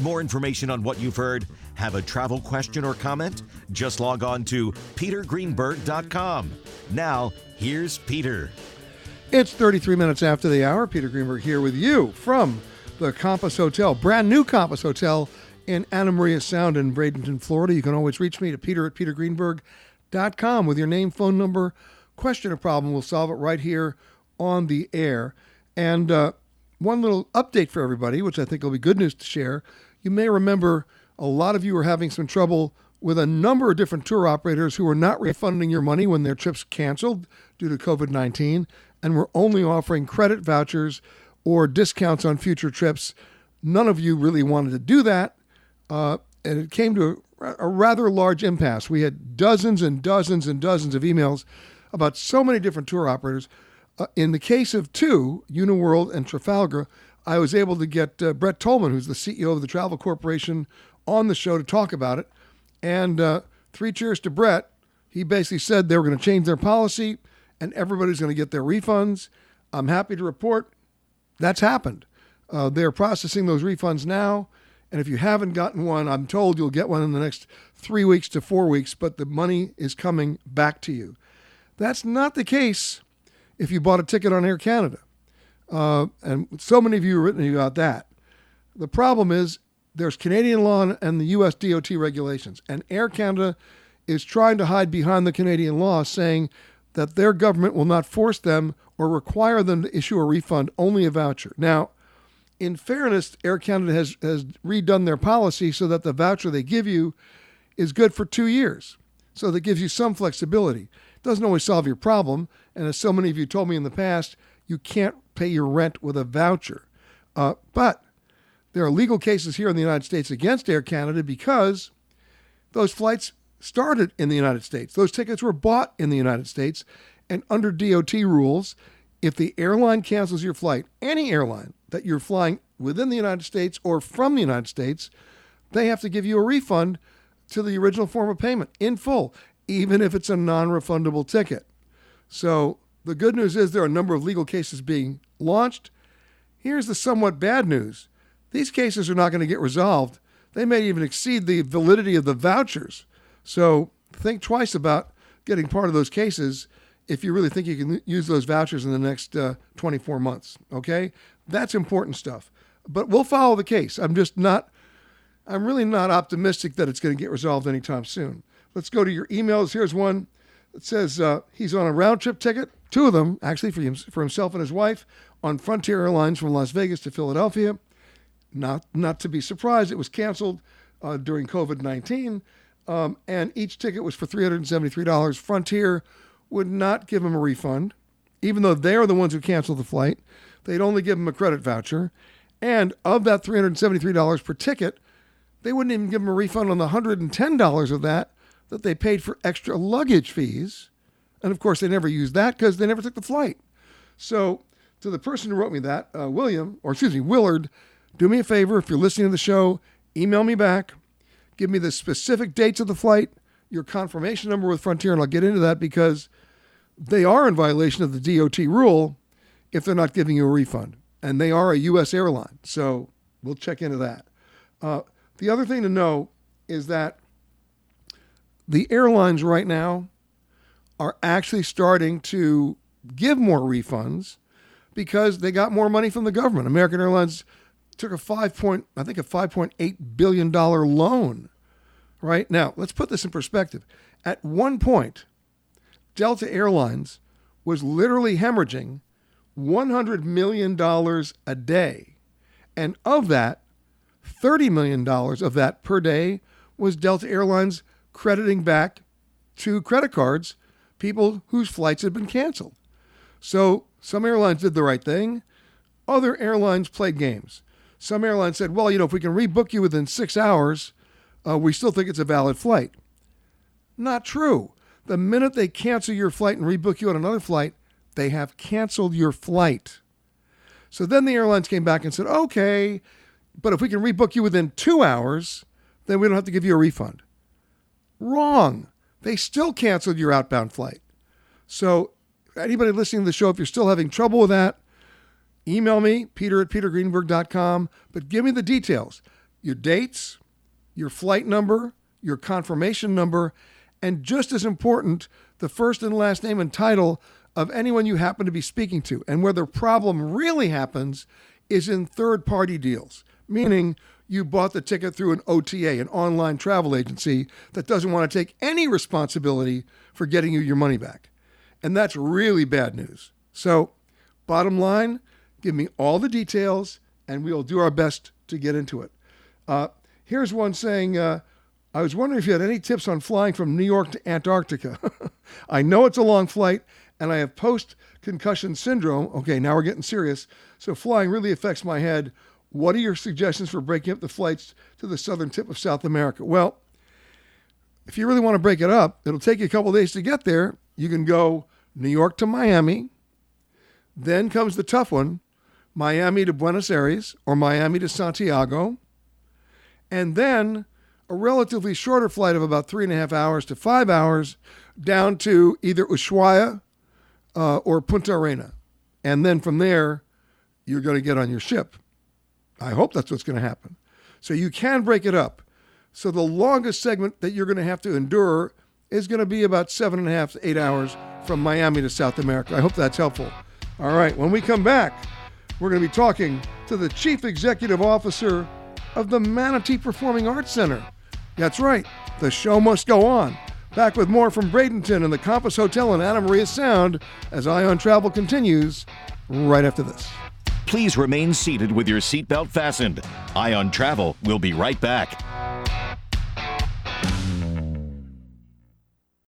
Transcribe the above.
more information on what you've heard? Have a travel question or comment? Just log on to petergreenberg.com. Now, here's Peter. It's 33 minutes after the hour. Peter Greenberg here with you from the Compass Hotel, brand new Compass Hotel in Anna Maria Sound in Bradenton, Florida. You can always reach me at peter@petergreenberg.com with your name, phone number, question or problem. We'll solve it right here on the air. And one little update for everybody, which I think will be good news to share. You may remember a lot of you are having some trouble with a number of different tour operators who are not refunding your money when their trips canceled due to COVID-19, and we're only offering credit vouchers or discounts on future trips. None of you really wanted to do that, and it came to a rather large impasse. We had dozens and dozens and dozens of emails about so many different tour operators. In the case of two, Uniworld and Trafalgar, I was able to get Brett Tolman, who's the CEO of the Travel Corporation, on the show to talk about it. And three cheers to Brett. He basically said they were going to change their policy and everybody's going to get their refunds. I'm happy to report that's happened. They're processing those refunds now. And if you haven't gotten one, I'm told you'll get one in the next 3 weeks to 4 weeks, but the money is coming back to you. That's not the case if you bought a ticket on Air Canada. And so many of you have written about that. The problem is there's Canadian law and the U.S. DOT regulations, and Air Canada is trying to hide behind the Canadian law, saying that their government will not force them or require them to issue a refund, only a voucher. Now, in fairness, Air Canada has redone their policy so that the voucher they give you is good for 2 years. So that gives you some flexibility. It doesn't always solve your problem. And as so many of you told me in the past, you can't pay your rent with a voucher. But there are legal cases here in the United States against Air Canada because those flights started in the United States. Those tickets were bought in the United States. And under DOT rules, if the airline cancels your flight, any airline that you're flying within the United States or from the United States, they have to give you a refund to the original form of payment in full, even if it's a non-refundable ticket. So the good news is there are a number of legal cases being launched. Here's the somewhat bad news. These cases are not going to get resolved. They may even exceed the validity of the vouchers. So think twice about getting part of those cases if you really think you can use those vouchers in the next 24 months, okay? That's important stuff. But we'll follow the case. I'm really not optimistic that it's going to get resolved anytime soon. Let's go to your emails. Here's one that says he's on a round-trip ticket, two of them, actually, for himself and his wife, on Frontier Airlines from Las Vegas to Philadelphia. Not to be surprised, it was canceled during COVID-19, and each ticket was for $373. Frontier would not give him a refund, even though they're the ones who canceled the flight. They'd only give him a credit voucher. And of that $373 per ticket, they wouldn't even give him a refund on the $110 of that they paid for extra luggage fees. And of course, they never used that because they never took the flight. So to the person who wrote me that, Willard, do me a favor. If you're listening to the show, email me back. Give me the specific dates of the flight, your confirmation number with Frontier, and I'll get into that because they are in violation of the DOT rule if they're not giving you a refund. And they are a U.S. airline. So we'll check into that. The other thing to know is that the airlines right now are actually starting to give more refunds because they got more money from the government. American Airlines took a $5.8 billion loan. Right? Now, let's put this in perspective. At one point, Delta Airlines was literally hemorrhaging $100 million a day. And of that, $30 million of that per day was Delta Airlines crediting back to credit cards people whose flights had been canceled. So some airlines did the right thing. Other airlines played games. Some airlines said, well, if we can rebook you within 6 hours, we still think it's a valid flight. Not true. The minute they cancel your flight and rebook you on another flight, they have canceled your flight. So then the airlines came back and said, okay, but if we can rebook you within 2 hours, then we don't have to give you a refund. Wrong. They still canceled your outbound flight. So anybody listening to the show, if you're still having trouble with that, email me, peter@petergreenberg.com, but give me the details. your dates, your flight number, your confirmation number, and just as important, the first and last name and title of anyone you happen to be speaking to. And where the problem really happens is in third-party deals, meaning you bought the ticket through an OTA, an online travel agency that doesn't want to take any responsibility for getting you your money back. And that's really bad news. So, bottom line, give me all the details, and we'll do our best to get into it. Here's one saying, I was wondering if you had any tips on flying from New York to Antarctica. I know it's a long flight, and I have post-concussion syndrome. Okay, now we're getting serious. So flying really affects my head. What are your suggestions for breaking up the flights to the southern tip of South America? Well, if you really want to break it up, it'll take you a couple days to get there. You can go New York to Miami. Then comes the tough one, Miami to Buenos Aires or Miami to Santiago. And then a relatively shorter flight of about 3.5 hours to 5 hours down to either Ushuaia or Punta Arena. And then from there, you're going to get on your ship. I hope that's what's going to happen. So you can break it up. So the longest segment that you're going to have to endure is going to be about 7.5 to 8 hours from Miami to South America. I hope that's helpful. All right, when we come back, we're going to be talking to the Chief Executive Officer of the Manatee Performing Arts Center. That's right, the show must go on. Back with more from Bradenton and the Compass Hotel in Anna Maria Sound as Eye on Travel continues right after this. Please remain seated with your seatbelt fastened. Eye on Travel will be right back.